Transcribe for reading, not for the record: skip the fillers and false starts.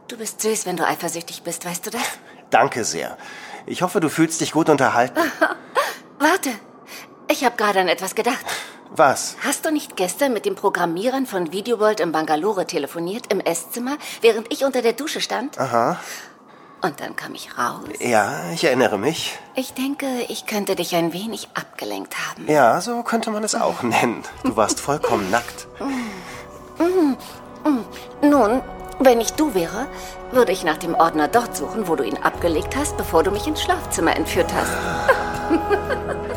Du bist süß, wenn du eifersüchtig bist, weißt du das? Danke sehr. Ich hoffe, du fühlst dich gut unterhalten. Warte, ich habe gerade an etwas gedacht. Was? Hast du nicht gestern mit den Programmierern von Videoworld in Bangalore telefoniert, im Esszimmer, während ich unter der Dusche stand? Aha. Und dann kam ich raus. Ja, ich erinnere mich. Ich denke, ich könnte dich ein wenig abgelenkt haben. Ja, so könnte man es auch nennen. Du warst vollkommen nackt. Nun, wenn ich du wäre, würde ich nach dem Ordner dort suchen, wo du ihn abgelegt hast, bevor du mich ins Schlafzimmer entführt hast.